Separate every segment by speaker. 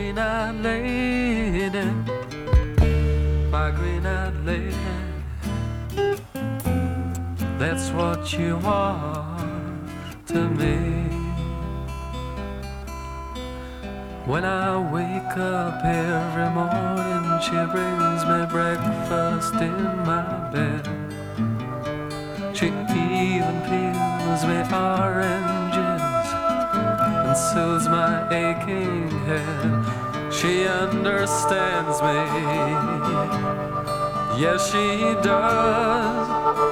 Speaker 1: green-eyed lady, my green-eyed lady, that's what you are to me. When I wake up every morning, she brings me breakfast in my bed. She even peels me oranges and soothes my aching head. She understands me, yes she does.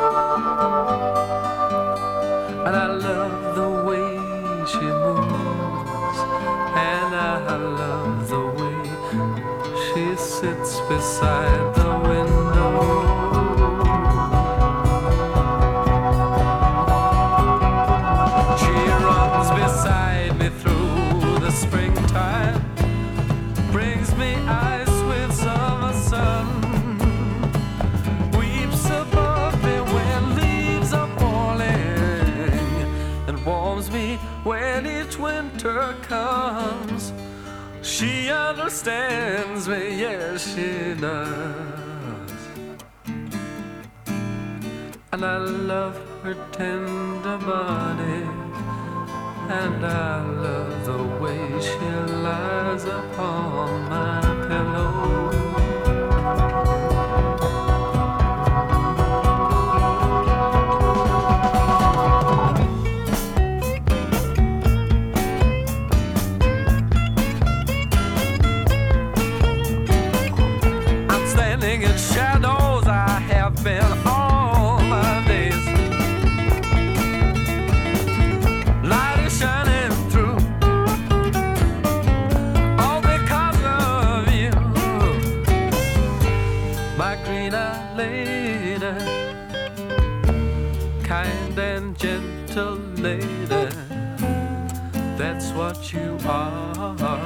Speaker 1: And I love the way she moves, and I love the way she sits beside the window. She runs beside me through the springtime, brings me ice with summer sun, weeps above me when leaves are falling, and warms me when each winter comes. She understands me, yes she does. And I love her tender body, and I love the way she lies upon my pillow. I'm standing in shadows, I have been all my days. Light is shining through, all because of you, my green-eyed lady, kind and gentle lady, that's what you are